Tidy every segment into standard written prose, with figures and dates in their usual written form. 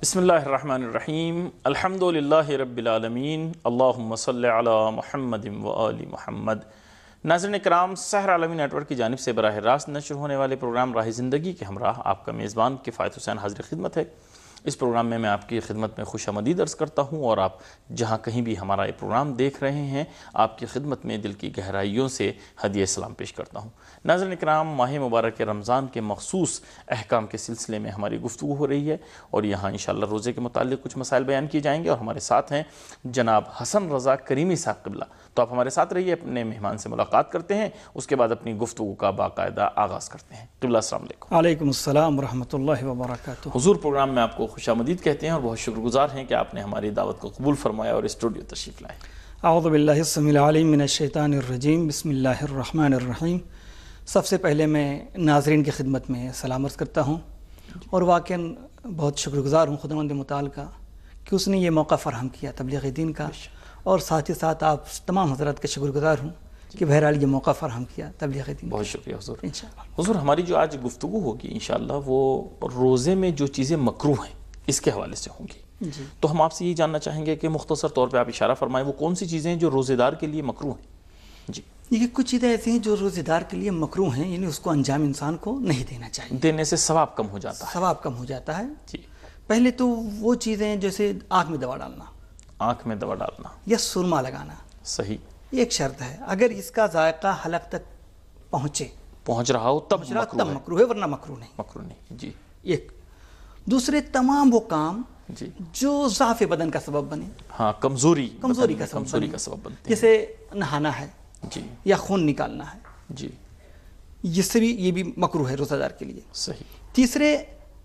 بسم اللہ الرحمن الرحیم الحمد للہ رب العالمین اللہم صلی علی محمد و آل محمد۔ ناظرین کرام، سحر عالمی نیٹ ورک کی جانب سے براہ راست نشر ہونے والے پروگرام راہ زندگی کے ہمراہ آپ کا میزبان کفایت حسین حاضر خدمت ہے۔ اس پروگرام میں آپ کی خدمت میں خوش آمدید عرض کرتا ہوں، اور آپ جہاں کہیں بھی ہمارا یہ پروگرام دیکھ رہے ہیں آپ کی خدمت میں دل کی گہرائیوں سے ہدیہ سلام پیش کرتا ہوں۔ ناظرین کرام، ماہ مبارک رمضان کے مخصوص احکام کے سلسلے میں ہماری گفتگو ہو رہی ہے، اور یہاں انشاءاللہ روزے کے متعلق کچھ مسائل بیان کیے جائیں گے، اور ہمارے ساتھ ہیں جناب حسن رضا کریمی صاحب قبلہ۔ تو آپ ہمارے ساتھ رہیے، اپنے مہمان سے ملاقات کرتے ہیں، اس کے بعد اپنی گفتگو کا باقاعدہ آغاز کرتے ہیں۔ قبلہ السلام علیکم۔ وعلیکم السلام ورحمۃ اللہ وبرکاتہ۔ حضور، پروگرام میں آپ کو خوش آمدید کہتے ہیں اور بہت شکر گزار ہیں کہ آپ نے ہماری دعوت کو قبول فرمایا اور اسٹوڈیو تشریف لائے۔ اعوذ باللہ السمیع العلیم من الشیطان الرجیم، بسم اللہ الرحمن الرحیم۔ سب سے پہلے میں ناظرین کی خدمت میں سلام عرض کرتا ہوں، اور واقعاً بہت شکر گزار ہوں خداوند متعال کا کہ اس نے یہ موقع فراہم کیا تبلیغ دین کا، اور ساتھ ہی ساتھ آپ تمام حضرات کے شکر گزار ہوں کہ بہرحال یہ موقع فراہم کیا تبلیغ دین۔ بہت شکریہ حضور۔ انشاءاللہ حضور، ہماری جو آج گفتگو ہوگی انشاءاللہ وہ روزے میں جو چیزیں مکروہ ہیں اس کے حوالے سے ہوں گی۔ تو ہم آپ سے یہ جاننا چاہیں گے کہ مختصر طور پہ آپ اشارہ فرمائیں، وہ کون سی چیزیں ہیں جو روزے دار کے لیے مکروہ ہیں؟ جی، یہ کچھ چیزیں ایسی ہیں جو روزے دار کے لیے مکروہ ہیں، یعنی اس کو انجام انسان کو نہیں دینا چاہیے، دینے سے ثواب کم ہو جاتا ہے۔ ثواب کم ہو جاتا ہے۔ جی، پہلے تو وہ چیزیں جیسے آنکھ میں دوا ڈالنا آنکھ میں دوا ڈالنا، یا سرما لگانا، صحیح، ایک شرط ہے، اگر اس کا ذائقہ حلق تک پہنچ رہا ہو تب تب مکروہ ہے، ورنہ مکروہ نہیں۔ مکروہ نہیں۔ جی، ایک دوسرے تمام وہ کام جی، جو ضعف بدن کا سبب بنے، ہاں، کمزوری کا سبب بنتے ہیں، جیسے نہانا ہے جی، یا خون نکالنا ہے، جی، اس سے بھی یہ بھی مکروہ ہے روزہ دار کے لیے۔ صحیح۔ تیسرے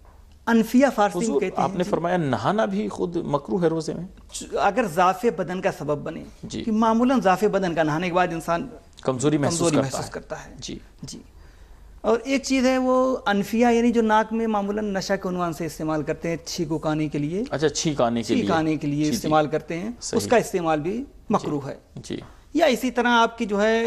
انفیہ فارسی میں حضور، کہتے آپ نے فرمایا نہانا بھی خود مکروہ ہے روزے میں؟ ہیں اگر ضعف بدن کا سبب بنے، جی، کہ معمولاً ضعف بدن کا نہانے کے بعد انسان کمزوری محسوس کرتا ہے۔ جی، جی، اور ایک چیز ہے وہ انفیہ، یعنی جو ناک میں معمولاً نشہ کے عنوان سے استعمال کرتے ہیں، چھینک اکانے کے لیے، اچھا، چھینک آنے کے لیے استعمال کرتے ہیں، اس کا استعمال بھی مکروہ ہے۔ جی، یا اسی طرح آپ کی جو ہے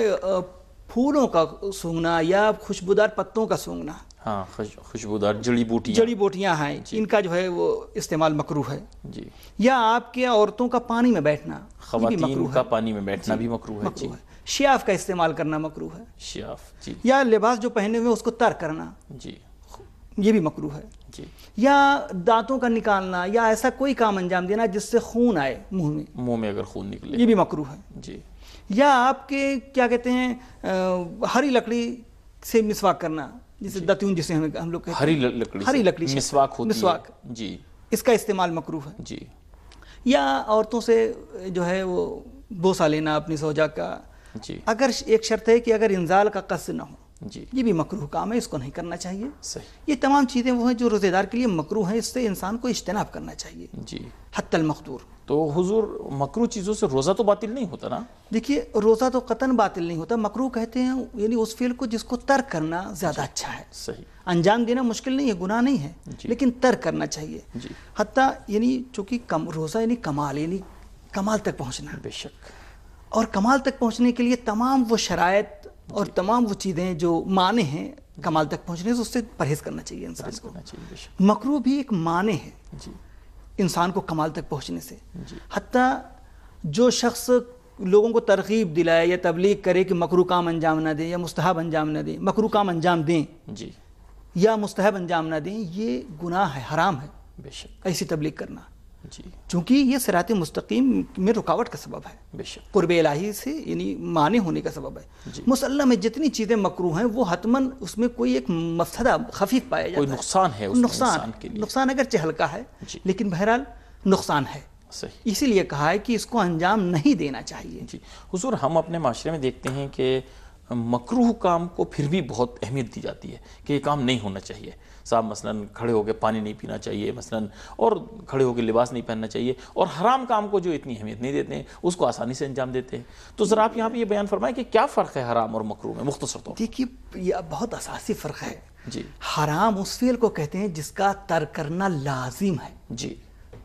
پھولوں کا سونگھنا یا خوشبودار پتوں کا سونگھنا، ہاں، خوشبودار جڑی بوٹیاں ہیں، ان کا جو ہے وہ استعمال مکروہ ہے۔ جی، یا آپ کے عورتوں کا پانی میں بیٹھنا، خواتین کا پانی میں بیٹھنا بھی مکروہ ہے۔ جی، شیاف کا استعمال کرنا مکروہ ہے۔ شیاف، جی، یا لباس جو پہنے ہوئے اس کو ترک کرنا، جی، یہ بھی مکروہ ہے۔ جی، یا دانتوں کا نکالنا، یا ایسا کوئی کام انجام دینا جس سے خون آئے منہ میں، اگر خون نکلے، یہ بھی مکروہ ہے۔ جی، یا آپ کے کیا کہتے ہیں ہری لکڑی سے مسواک کرنا، جسے دتون جسے ہم لوگ کہتے ہیں، ہری لکڑی سے مسواک ہوتی ہے، جی، اس کا استعمال مکروہ ہے۔ جی، یا عورتوں سے جو ہے وہ بوسہ لینا اپنی زوجہ کا، جی، اگر ایک شرط ہے کہ اگر انزال کا قصد نہ ہو، جی، یہ بھی مکروہ کام ہے، اس کو نہیں کرنا چاہیے۔ صحیح۔ یہ تمام چیزیں وہ ہیں جو روزے دار کے لیے مکروہ ہیں، اس سے انسان کو اجتناب کرنا چاہیے جی، حتی المقدور۔ تو حضور، مکروہ چیزوں سے روزہ تو باطل نہیں ہوتا نا؟ دیکھیے، روزہ تو قطعاً باطل نہیں ہوتا، مکروہ کہتے ہیں یعنی اس فعل کو جس کو ترک کرنا زیادہ اچھا ہے۔ صحیح۔ انجام دینا مشکل نہیں ہے، گناہ نہیں ہے، لیکن ترک کرنا چاہیے۔ جی، حتیٰ یعنی چونکہ روزہ یعنی کمال، یعنی کمال تک پہنچنا، بے شک، اور کمال تک پہنچنے کے لیے تمام وہ شرائط اور تمام وہ چیزیں جو مانع ہیں کمال تک پہنچنے سے، اس سے پرہیز کرنا چاہیے انسان کو۔ بے شک، مکروہ بھی ایک مانع ہے جی، انسان کو کمال تک پہنچنے سے۔ جی، حتیٰ جو شخص لوگوں کو ترغیب دلائے یا تبلیغ کرے کہ مکروہ کام انجام نہ دیں یا مستحب انجام نہ دیں، مکروہ کام انجام دیں جی، یا مستحب انجام نہ دیں، یہ گناہ ہے، حرام ہے بے شک، ایسی تبلیغ کرنا، جی، چونکہ یہ صراط مستقیم میں رکاوٹ کا سبب ہے، بے شک، قرب الہی سے یعنی مانع ہونے کا سبب ہے۔ جی، مسلح میں جتنی چیزیں مکروہ ہیں وہ حتماً اس میں کوئی ایک مفسدہ خفیف پایا جاتا ہے، کوئی نقصان ہے اس میں انسان کے لیے، نقصان اگرچہ ہلکا ہے جی، لیکن بہرحال نقصان ہے، صحیح۔ اسی لیے کہا ہے کہ اس کو انجام نہیں دینا چاہیے۔ جی، حضور، ہم اپنے معاشرے میں دیکھتے ہیں کہ مکروہ کام کو پھر بھی بہت اہمیت دی جاتی ہے کہ یہ کام نہیں ہونا چاہیے صاحب، مثلاً کھڑے ہو کے پانی نہیں پینا چاہیے مثلاً، اور کھڑے ہو کے لباس نہیں پہننا چاہیے، اور حرام کام کو جو اتنی اہمیت نہیں دیتے ہیں اس کو آسانی سے انجام دیتے ہیں۔ تو ذرا آپ یہاں پہ یہ بیان فرمائیں کہ کیا فرق ہے حرام اور مکروہ میں مختصر طور؟ دیکھیے، یہ بہت اساسی فرق ہے۔ جی، حرام اس فعل کو کہتے ہیں جس کا ترک کرنا لازم ہے، جی،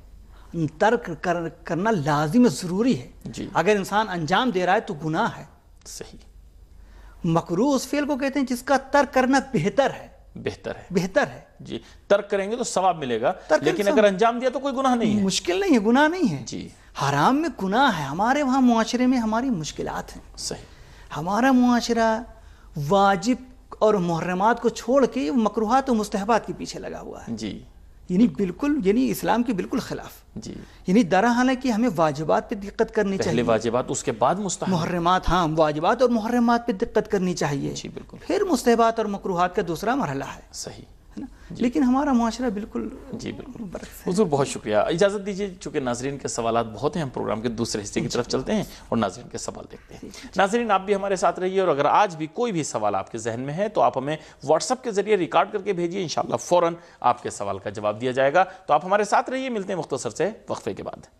ترک کرنا لازم ضروری ہے، جی، اگر انسان انجام دے رہا ہے تو گناہ ہے۔ صحیح۔ مکروہ اس فعل کو کہتے ہیں جس کا ترک کرنا بہتر ہے، بہتر ہے. جی ترک کریں گے تو ثواب ملے گا، لیکن اگر انجام دیا تو کوئی گناہ نہیں ہے. مشکل نہیں ہے، گناہ نہیں ہے. جی حرام میں گناہ ہے. ہمارے وہاں معاشرے میں ہماری مشکلات ہیں. صحیح. ہمارا معاشرہ واجب اور محرمات کو چھوڑ کے مکروہات و مستحبات کے پیچھے لگا ہوا ہے. جی یعنی بالکل، یعنی اسلام کے بالکل خلاف. جی یعنی درحال ہے کہ ہمیں واجبات پہ دقت کرنی چاہیے. پہلے واجبات، اس کے بعد مستحب. محرمات، ہاں واجبات اور محرمات پہ دقت کرنی چاہیے. جی بالکل. پھر مستحبات اور مکروہات کا دوسرا مرحلہ ہے. صحیح ہے نا. لیکن ہمارا معاشرہ بالکل. جی بالکل. حضور بہت شکریہ. اجازت دیجیے، چونکہ ناظرین کے سوالات بہت ہیں، ہم پروگرام کے دوسرے حصے کی طرف چلتے ہیں اور ناظرین کے سوال دیکھتے ہیں. ناظرین آپ بھی ہمارے ساتھ رہیے، اور اگر آج بھی کوئی بھی سوال آپ کے ذہن میں ہے تو آپ ہمیں واٹس ایپ کے ذریعے ریکارڈ کر کے بھیجیے، انشاءاللہ فوراً آپ کے سوال کا جواب دیا جائے گا. تو آپ ہمارے ساتھ رہیے، ملتے ہیں مختصر سے وقفے کے بعد.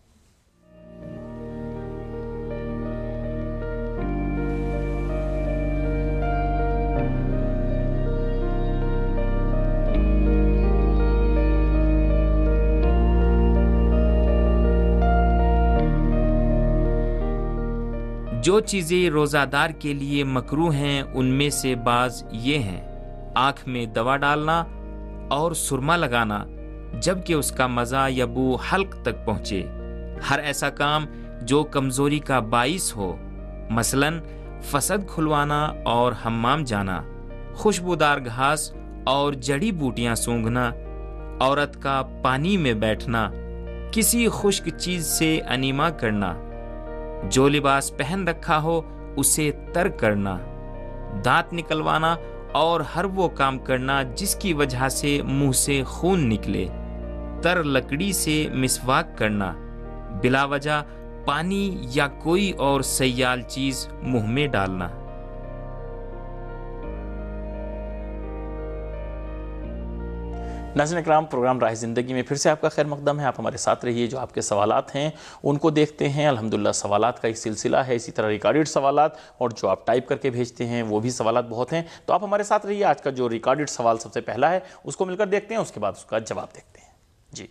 جو چیزیں روزہ دار کے لیے مکروہ ہیں ان میں سے بعض یہ ہیں: آنکھ میں دوا ڈالنا اور سرما لگانا جبکہ اس کا مزہ یا بو حلق تک پہنچے، ہر ایسا کام جو کمزوری کا باعث ہو، مثلاً فسد کھلوانا اور حمام جانا، خوشبودار گھاس اور جڑی بوٹیاں سونگھنا، عورت کا پانی میں بیٹھنا، کسی خشک چیز سے انیما کرنا، جو لباس پہن رکھا ہو اسے ترک کرنا، دانت نکلوانا اور ہر وہ کام کرنا جس کی وجہ سے منہ سے خون نکلے، تر لکڑی سے مسواک کرنا، بلا وجہ پانی یا کوئی اور سیال چیز منہ میں ڈالنا۔ ناظرین اکرام، پروگرام راہ زندگی میں پھر سے آپ کا خیر مقدم ہے. آپ ہمارے ساتھ رہیے. جو آپ کے سوالات ہیں ان کو دیکھتے ہیں. الحمدللہ سوالات کا ایک سلسلہ ہے، اسی طرح ریکارڈڈ سوالات اور جو آپ ٹائپ کر کے بھیجتے ہیں وہ بھی سوالات بہت ہیں. تو آپ ہمارے ساتھ رہیے. آج کا جو ریکارڈڈ سوال سب سے پہلا ہے اس کو مل کر دیکھتے ہیں، اس کے بعد اس کا جواب دیکھتے ہیں. جی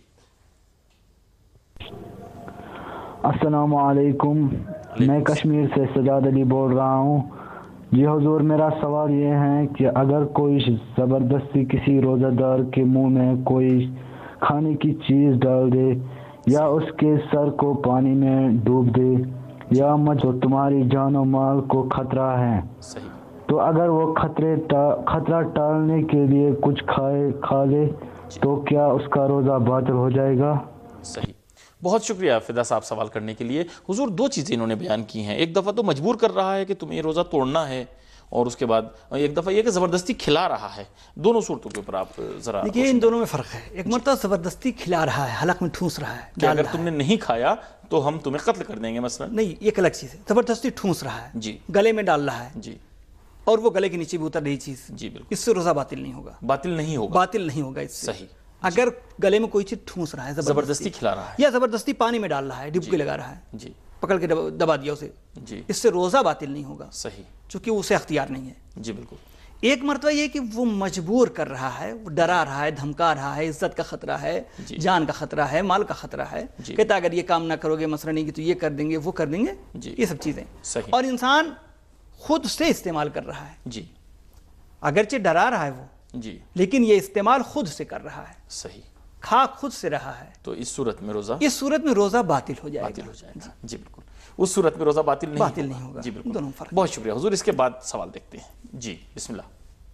السلام علیکم، میں کشمیر سے سجاد علی بول رہا ہوں. جی حضور، میرا سوال یہ ہے کہ اگر کوئی زبردستی کسی روزہ دار کے منہ میں کوئی کھانے کی چیز ڈال دے یا اس کے سر کو پانی میں ڈوب دے یا تو تمہاری جان و مال کو خطرہ ہے، تو اگر وہ خطرہ ٹالنے کے لیے کچھ کھا لے تو کیا اس کا روزہ باطل ہو جائے گا؟ صحیح. بہت شکریہ فدا صاحب سوال کرنے کے لیے. حضور دو چیزیں انہوں نے بیان کی ہیں. ایک دفعہ تو مجبور کر رہا ہے کہ تمہیں یہ روزہ توڑنا ہے، اور اس کے بعد ایک دفعہ یہ کہ زبردستی کھلا رہا ہے. دونوں صورتوں کے اوپر آپ ذرا دیکھیے، ان دونوں میں فرق ہے. ایک مرتبہ زبردستی کھلا رہا ہے، حلق میں ٹھونس رہا ہے کہ اگر تم نے نہیں کھایا تو ہم تمہیں قتل کر دیں گے مثلا. نہیں، ایک الگ چیز ہے. زبردستی ٹھونس رہا ہے، جی، گلے میں ڈال رہا ہے، جی، اور وہ گلے کے نیچے بھی اتر رہی چیز. جی بالکل. اس سے روزہ باطل نہیں ہوگا. باطل نہیں ہوگا. باطل نہیں ہوگا اس سے. صحیح. اگر گلے میں کوئی چیز ٹھونس رہا ہے، زبردستی کھلا رہا ہے یا زبردستی پانی میں ڈال رہا ہے، ڈبکی لگا رہا ہے، جی، پکڑ کے دبا دیا اسے، جی، اس سے روزہ باطل نہیں ہوگا. صحیح. چونکہ اسے اختیار نہیں ہے. جی بالکل. ایک مرتبہ یہ کہ وہ مجبور کر رہا ہے، وہ ڈرا رہا ہے، دھمکا رہا ہے، عزت کا خطرہ ہے، جان کا خطرہ ہے، مال کا خطرہ ہے، کہتا اگر یہ کام نہ کرو گے مثلا نہیں کہ تو یہ کر دیں گے، وہ کر دیں گے. یہ سب چیزیں صحیح. اور انسان خود سے استعمال کر رہا ہے. جی، اگرچہ ڈرا رہا ہے وہ، جی، لیکن یہ استعمال خود سے کر رہا ہے. صحیح. کھا خود سے رہا ہے. تو اس صورت میں روزہ باطل ہو جائے گا. جی بالکل. اس صورت میں روزہ باطل نہیں ہوگا. جی بالکل. دونوں فرق. بہت شکریہ حضور. اس کے بعد سوال دیکھتے ہیں. جی بسم اللہ.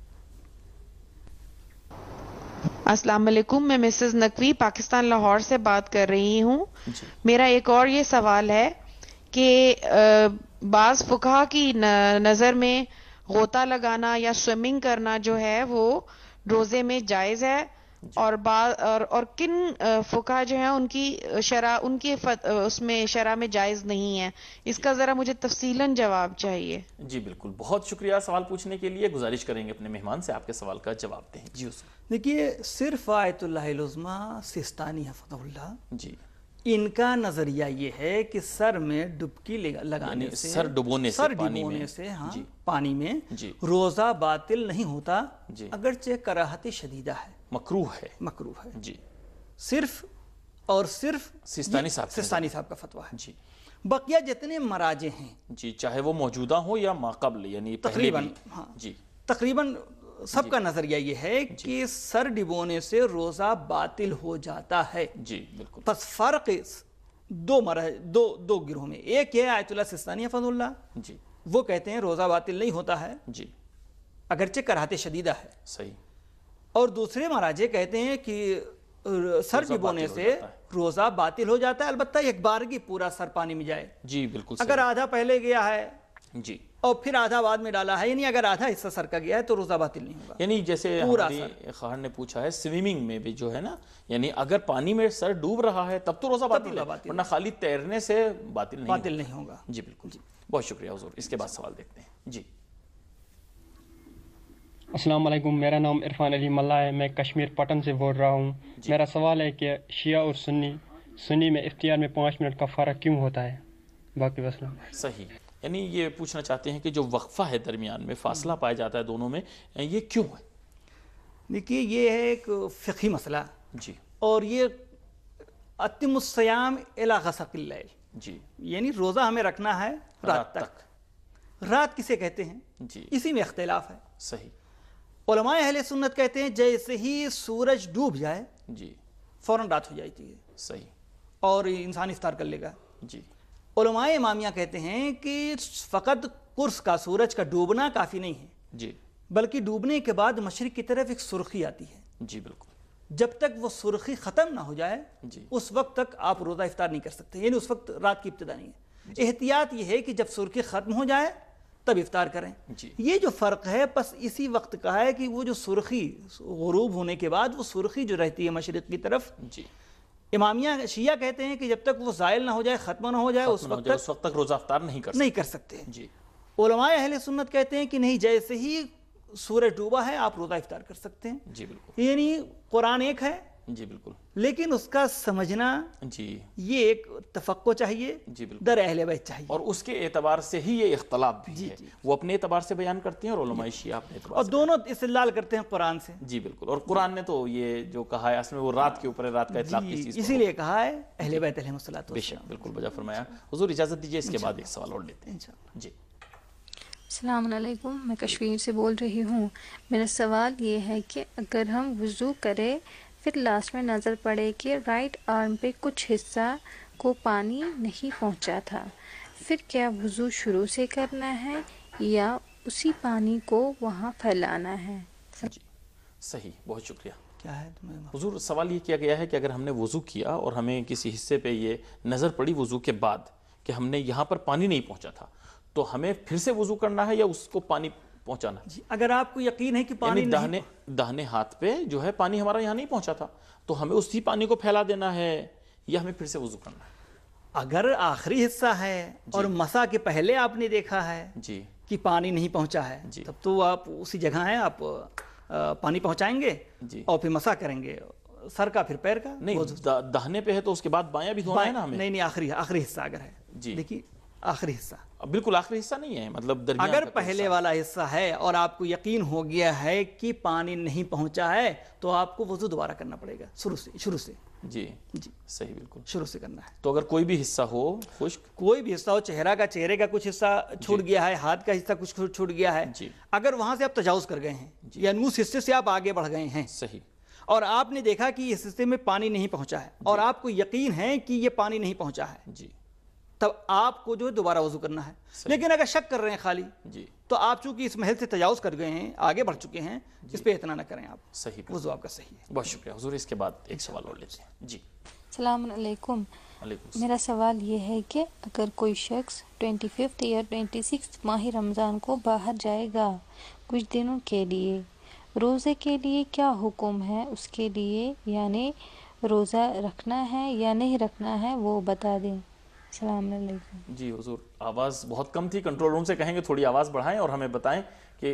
السلام علیکم، میں مسز نقوی پاکستان لاہور سے بات کر رہی ہوں. میرا ایک اور یہ سوال ہے کہ بعض فقہا کی نظر میں غوطہ لگانا یا سوئمنگ کرنا جو ہے وہ روزے میں جائز ہے، اور کن فقہا جو ہیں ان کی شرع، ان کی اس میں شرع میں جائز نہیں ہے. اس کا ذرا مجھے تفصیلاً جواب چاہیے. جی بالکل. بہت شکریہ سوال پوچھنے کے لیے. گزارش کریں گے اپنے مہمان سے آپ کے سوال کا جواب دیں. جی حضور. دیکھیے، صرف آیت اللہ العظمیٰ سستانی حفظہ اللہ، جی، ان کا نظریہ یہ ہے کہ سر میں ڈبکی لگانے سے، سر ڈبونے سے ہاں پانی میں روزہ باطل نہیں ہوتا، اگرچہ کراہت شدیدہ ہے، مکروہ ہے. جی، صرف اور صرف سستانی صاحب کا فتویٰ ہے. جی. بقیہ جتنے مراجع ہیں، جی، چاہے وہ موجودہ ہو یا ماقبل، یعنی تقریباً، تقریباً سب کا نظریہ یہ ہے کہ سر ڈبونے سے روزہ باطل ہو جاتا ہے. جی بالکل. پس فرق دو گروہ میں. ایک یہ آیت اللہ سستانی حفظ اللہ, جی وہ کہتے ہیں روزہ باطل نہیں ہوتا ہے جی اگرچہ کراہت شدیدہ ہے. صحیح. اور دوسرے مراجع کہتے ہیں کہ سر ڈبونے سے روزہ باطل ہو جاتا ہے, البتہ ایک بارگی پورا سر پانی میں جائے. جی بالکل. اگر آدھا پہلے گیا ہے جی اور پھر آدھا بعد میں ڈالا ہے, یعنی اگر آدھا حصہ سر کا گیا ہے تو روزہ باطل نہیں ہوگا. یعنی جیسے ہماری خواہر نے پوچھا ہے سوئمنگ میں بھی جو ہے نا, یعنی اگر پانی میں سر ڈوب رہا ہے تب تو روزہ باطل ہے, ورنہ خالی تیرنے سے باطل نہیں ہوگا. جی بالکل. بہت شکریہ حضور. اس کے بعد سوال دیکھتے ہیں. جی السلام علیکم, میرا نام عرفان علی ملا ہے, میں کشمیر پٹن سے بول رہا ہوں. میرا سوال ہے کہ شیعہ اور سنی میں افطار میں 5 منٹ کا فرق کیوں ہوتا ہے؟ باقی وسلام. صحیح. یعنی یہ پوچھنا چاہتے ہیں کہ جو وقفہ ہے درمیان میں فاصلہ پایا جاتا ہے دونوں میں, یہ کیوں ہے؟ دیکھیے یہ ہے ایک فقہی مسئلہ. جی. اور یہ اتم الصیام الی غسق اللیل, جی یعنی روزہ ہمیں رکھنا ہے رات تک. رات کسے کہتے ہیں؟ جی اسی میں اختلاف ہے. صحیح. علماء اہل سنت کہتے ہیں جیسے ہی سورج ڈوب جائے جی فوراً رات ہو جاتی ہے. صحیح. اور انسان افطار کر لے گا. جی. علماء امامیہ کہتے ہیں کہ فقط قرص کا سورج کا ڈوبنا کافی نہیں ہے. جی. بلکہ ڈوبنے کے بعد مشرق کی طرف ایک سرخی آتی ہے. جی بالکل. جب تک وہ سرخی ختم نہ ہو جائے جی اس وقت تک آپ روزہ افطار نہیں کر سکتے, یعنی اس وقت رات کی ابتدا نہیں ہے. احتیاط یہ ہے کہ جب سرخی ختم ہو جائے تب افطار کریں. جی. یہ جو فرق ہے بس اسی وقت کا ہے کہ وہ جو سرخی غروب ہونے کے بعد وہ سرخی جو رہتی ہے مشرق کی طرف, جی امامیہ شیعہ کہتے ہیں کہ جب تک وہ زائل نہ ہو جائے, ختم نہ ہو جائے, اس وقت تک روزہ افطار نہیں کر سکتے. جی. علماء اہل سنت کہتے ہیں کہ نہیں, جیسے ہی سورج ڈوبا ہے آپ روزہ افطار کر سکتے ہیں. جی بالکل. یعنی قرآن ایک ہے. جی بالکل. لیکن اس کا سمجھنا جی یہ ایک تفقہ چاہیے. جی بالکل. در اہل بیت چاہیے. اور اس کے اعتبار سے ہی یہ اختلاف بھی ہے. وہ اپنے اعتبار سے بیان کرتے ہیں اور علماء شیعہ اپنے اعتبار اور سے, دونوں استدلال کرتے ہیں قرآن سے. جی بالکل. اور قرآن نے تو یہ جو کہا ہے اصل میں وہ رات کے اوپر ہے, رات کا اطلاق کی چیز اسی لیے کہا ہے اہل بیت علیہم الصلوۃ بے شک. بالکل بجا فرمایا. حضور اجازت دیجیے اس کے بعد ایک سوال اور لیتے ہیں. جی. السلام علیکم, میں کشمیر سے بول رہی ہوں. میرا سوال یہ ہے کہ اگر ہم وضو کریں پھر لاسٹ میں نظر پڑے کہ رائٹ آرم پہ کچھ حصہ کو پانی نہیں پہنچا تھا, پھر کیا وضو شروع سے کرنا ہے یا اسی پانی کو وہاں پھیلانا ہے؟ جی صحیح. بہت شکریہ. کیا ہے حضور سوال یہ کیا گیا ہے کہ اگر ہم نے وضو کیا اور ہمیں کسی حصے پہ یہ نظر پڑی وضو کے بعد کہ ہم نے یہاں پر پانی نہیں پہنچا تھا, تو ہمیں پھر سے وضو کرنا ہے یا اس کو پانی پہنچانا؟ جی اگر آپ کو یقین ہے کہ پانی یعنی داہنے ہاتھ پہ جو ہے پانی ہمارا یہاں نہیں پہنچا تھا تو ہمیں اسی پانی کو پھیلا دینا ہے یا ہمیں پھر سے وضو کرنا ہے؟ اگر آخری حصہ ہے اور مسا کے پہلے آپ نے دیکھا ہے جی کہ پانی نہیں پہنچا ہے, تب تو آپ اسی جگہ ہیں, آپ پانی پہنچائیں گے اور پھر مسا کریں گے سر کا پھر پیر کا. نہیں داہنے پہ ہے تو اس کے بعد بایاں بھی دھونا ہے نا ہمیں. نہیں آخری حصہ اگر ہے. جی دیکھیے آخری حصہ بالکل آخری حصہ نہیں ہے, مطلب درمیان اگر پہلے والا حصہ ہے اور آپ کو یقین ہو گیا ہے کہ پانی نہیں پہنچا ہے تو آپ کو وضو دوبارہ کرنا پڑے گا شروع سے. جی صحیح. بالکل شروع سے کرنا ہے. تو اگر کوئی بھی حصہ ہو خشک, کوئی بھی حصہ ہو, چہرے کا کچھ حصہ چھوٹ گیا ہے, ہاتھ کا حصہ کچھ چھوٹ گیا ہے, اگر وہاں سے آپ تجاوز کر گئے ہیں یعنی اس حصے سے آپ آگے بڑھ گئے ہیں, صحیح, اور آپ نے دیکھا کہ اس حصے میں پانی نہیں پہنچا ہے اور آپ کو یقین ہے کہ یہ پانی نہیں پہنچا ہے, جی تب آپ کو جو ہے دوبارہ وضو کرنا ہے. لیکن اگر شک کر رہے ہیں خالی, تو آپ چونکہ اس محل سے تجاوز کر گئے ہیں, آگے بڑھ چکے ہیں, اس پہ اتنا نہ کریں آپ. صحیح, وضو آپ کا صحیح ہے. بہت شکریہ حضور. اس کے بعد ایک سوال اور لیتے ہیں. جی السلام علیکم. میرا سوال یہ ہے کہ اگر کوئی شخص 25 یا 26 ماہ رمضان کو باہر جائے گا کچھ دنوں کے لیے, روزے کے لیے کیا حکم ہے اس کے لیے, یعنی روزہ رکھنا ہے یا نہیں رکھنا ہے, وہ بتا دیں. السلام علیکم. جی حضور آواز بہت کم تھی, کنٹرول روم سے کہیں گے تھوڑی آواز بڑھائیں اور ہمیں بتائیں کہ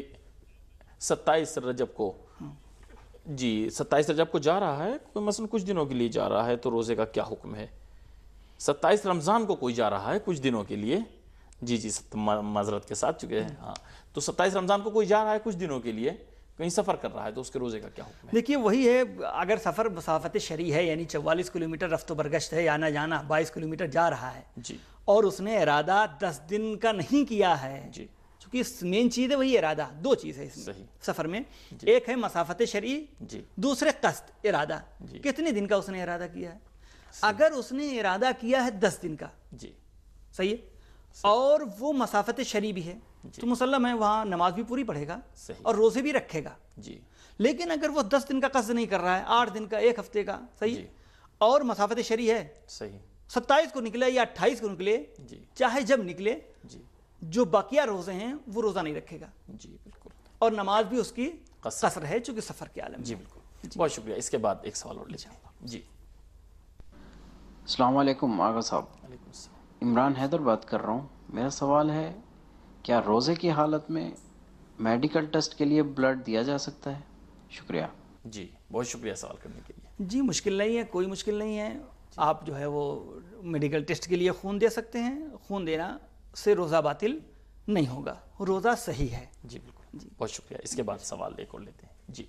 27 رجب کو, جی 27 رجب کو جا رہا ہے کوئی, مثلا کچھ دنوں کے لیے جا رہا ہے, تو روزے کا کیا حکم ہے؟ 27 رمضان کو کوئی جا رہا ہے کچھ دنوں کے لیے, جی معذرت کے ساتھ چکے ہیں, ہاں, تو 27 رمضان کو کوئی جا رہا ہے کچھ دنوں کے لیے, کہیں سفر کر رہا ہے, تو اس کے روزے کا کیا حکم ہے؟ دیکھیے وہی ہے, اگر سفر مسافت شرعی ہے یعنی 44 کلومیٹر رفت و برگشت ہے, آنا جانا 22 کلومیٹر جا رہا ہے, جی, اور اس نے ارادہ 10 دن کا نہیں کیا ہے, جی, आपकी मेन चीज़ है वही इरादा। दो चीज़ है इसमें सफ़र में, एक है मसाफत शरई, दूसरे कस्द इरादा। कितने दिन का उसने इरादा किया है? अगर उसने इरादा किया है 10 दिन का, सही है, और वो मसाफत शरई भी है, तो मुसल्लम है वहाँ नमाज भी पूरी पढ़ेगा और रोज़े भी रखेगा। लेकिन अगर वो 10 दिन का कस्द नहीं कर रहा है, 8 दिन का, 1 हफ्ते का, सही, और मसाफत शरई है, सही, 27 को निकले या 28 को निकले, चाहे जब निकले, जो बाकिया रोजे हैं वो रोजा नहीं रखेगा। जी बिल्कुल। और नमाज भी उसकी कसर है चूंकि सफर के आलम। जी बिल्कुल, बहुत शुक्रिया। इसके बाद एक सवाल और ले जाऊंगा। जी, अस्सलाम वालेकुम आगा साहब। इमरान हैदर बात कर रहा हूँ। मेरा सवाल है, क्या रोज़े की हालत में मेडिकल टेस्ट के लिए ब्लड दिया जा सकता है? शुक्रिया। जी बहुत शुक्रिया सवाल करने के लिए। जी मुश्किल नहीं है, कोई मुश्किल नहीं है। आप जो है वो मेडिकल टेस्ट के लिए खून दे सकते हैं। खून देना से रोज़ा बातिल नहीं होगा, रोज़ा सही है। जी बिल्कुल, जी बहुत शुक्रिया। इसके बाद सवाल एक और लेते हैं। जी,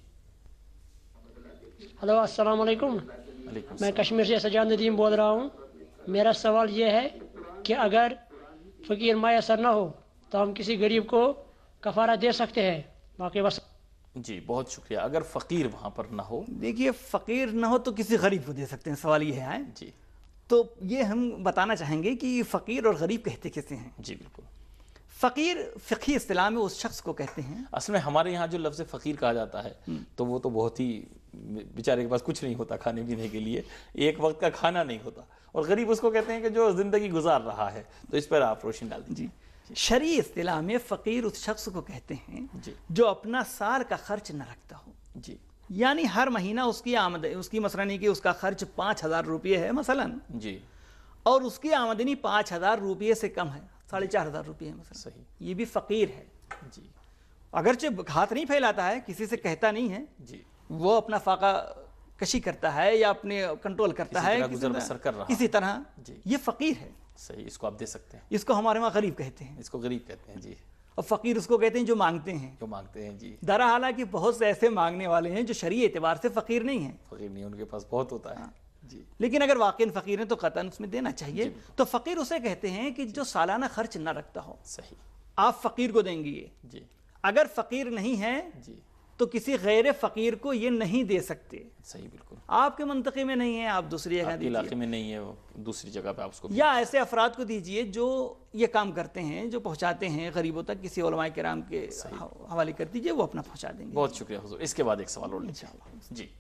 हेलो अस्सलाम वालेकुम। मैं कश्मीर से सजाद नदीम बोल रहा हूँ। मेरा सवाल ये है कि अगर फ़कीर मैसर ना हो तो हम किसी गरीब को कफ़ारा दे सकते हैं? बाकी बस। जी बहुत शुक्रिया। अगर फ़कीर वहाँ पर ना हो, देखिए फ़कीर ना हो तो किसी गरीब को दे सकते हैं, सवाल ये है। जी, तो ये हम बताना चाहेंगे कि फ़कीर और गरीब कहते कैसे हैं। जी बिल्कुल। फ़कीर फ़िक़ही इस्तिलाह में उस शख्स को कहते हैं, असल में हमारे यहाँ जो लफ्ज़ फ़कीर कहा जाता है तो वो तो बहुत ही बेचारे के पास कुछ नहीं होता खाने पीने के लिए, एक वक्त का खाना नहीं होता, और गरीब उसको कहते हैं कि जो ज़िंदगी गुजार रहा है। तो इस पर आप रोशनी डाल दीजिए। शरई इस्तिलाह में फ़कीर उस शख्स को कहते हैं जो अपना साल का खर्च न रखता हो। जी, यानी हर महीना उसकी आमदनी, उसकी मसलन कि उसका खर्च 5,000 रुपये है मसलन, जी, और उसकी आमदनी 5,000 रुपये से कम है, 4,500 रुपये है मसलन, सही, ये भी फ़कीर है। जी, अगरचे हाथ नहीं फैलाता है, किसी से कहता नहीं है, जी, वो अपना फाका कशी करता है या अपने कंट्रोल करता है, किसी तरह, ये फ़कीर है। सही, इसको आप दे सकते हैं। इसको हमारे वहाँ गरीब कहते हैं। इसको गरीब कहते हैं। जी, और फ़कीर उसको कहते हैं जो मांगते हैं। जो मांगते हैं, जी। दरा हालांकि बहुत से ऐसे मांगने वाले हैं जो शरीय एतबार से फ़कीर नहीं हैं। फ़कीर नहीं, उनके पास बहुत होता है। जी, लेकिन अगर वाकई फ़कीर है तो क़तन उसमें देना चाहिए। तो फ़कीर उसे कहते हैं कि जो सालाना खर्च ना रखता हो। सही, आप फ़कीर को देंगे ये। जी, अगर फ़कीर नहीं है जी तो किसी गैर फ़कीर को ये नहीं दे सकते। सही, बिल्कुल। आपके मंतक़े में नहीं है, आप दूसरी जगह दीजिए, इलाके में नहीं है, दूसरी जगह पे आप उसको, या ऐसे अफराद को दीजिए जो ये काम करते हैं, जो पहुंचाते हैं गरीबों तक, किसी उलमाए किराम के हवाले कर दीजिए, वो अपना पहुंचा देंगे। बहुत शुक्रिया हुजूर। इसके बाद एक सवाल और लीजिए। जी,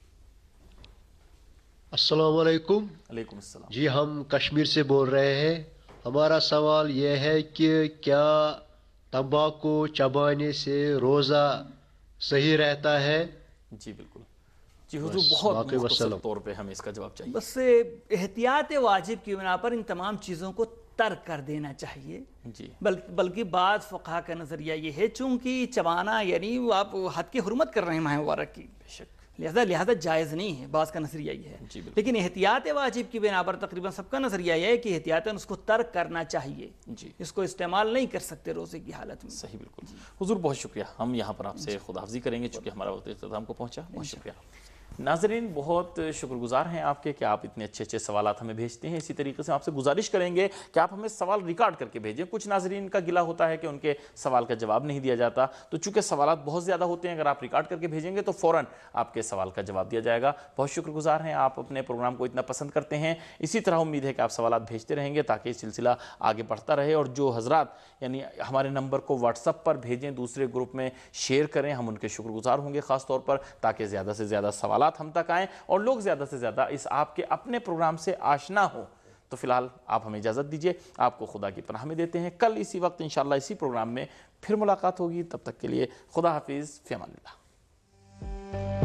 अस्सलाम वालेकुम। वालेकुम अस्सलाम। जी, हम कश्मीर से बोल रहे हैं। हमारा सवाल ये है कि क्या तंबाकू चबाने से रोज़ा सही रहता है? जी बिल्कुल। जी हुजूर, बहुत मुख्तसर तौर पे हमें इसका जवाब चाहिए। बस एहतियात वाजिब की बिना पर इन तमाम चीज़ों को तर्क कर देना चाहिए। जी, बल्कि बाद फ़ुक़हा का नज़रिया ये है, चूँकि चबाना यानी आप हद की हुर्मत कर रहे हैं माह मुबारक की, बेशक, लिहाजा जायज़ नहीं है, बाज़ का नज़रिया ये है। लेकिन एहतियात वाजिब की बिना पर तकरीबन सबका नज़रिया यह है कि एहतियातन उसको तर्क करना चाहिए। जी, इसको इस्तेमाल नहीं कर सकते रोज़े की हालत में। सही, बिल्कुल। हुजूर बहुत शुक्रिया। हम यहाँ पर आपसे खुदाहफ़ज़ी करेंगे चूँकि हमारा वक्त इख्तिताम को पहुँचा। बहुत शुक्रिया। नाज़रीन, बहुत शुक्रगुजार हैं आपके कि आप इतने अच्छे अच्छे सवालात हमें भेजते हैं। इसी तरीके से आपसे गुजारिश करेंगे कि आप हमें सवाल रिकॉर्ड करके भेजें। कुछ नाज़रीन का गिला होता है कि उनके सवाल का जवाब नहीं दिया जाता, तो चूँकि सवालात बहुत ज़्यादा होते हैं, अगर आप रिकॉर्ड करके भेजेंगे तो फ़ौरन आपके सवाल का जवाब दिया जाएगा। बहुत शुक्रगुजार हैं, आप अपने प्रोग्राम को इतना पसंद करते हैं। इसी तरह उम्मीद है कि आप सवालात भेजते रहेंगे ताकि सिलसिला आगे बढ़ता रहे। और जो हज़रात यानी हमारे नंबर को व्हाट्सअप पर भेजें, दूसरे ग्रुप में शेयर करें, हम उनके शुक्रगुजार होंगे ख़ास तौर पर, ताकि ज़्यादा से ज़्यादा सवालात हम तक आएँ और लोग ज़्यादा से ज़्यादा इस आपके अपने प्रोग्राम से आशना हो। तो फिलहाल आप हमें इजाज़त दीजिए, आपको खुदा की पनाह में देते हैं। कल इसी वक्त इंशाअल्लाह इसी प्रोग्राम में फिर मुलाकात होगी। तब तक के लिए खुदा हाफिज़, फ़ी अमानिल्लाह।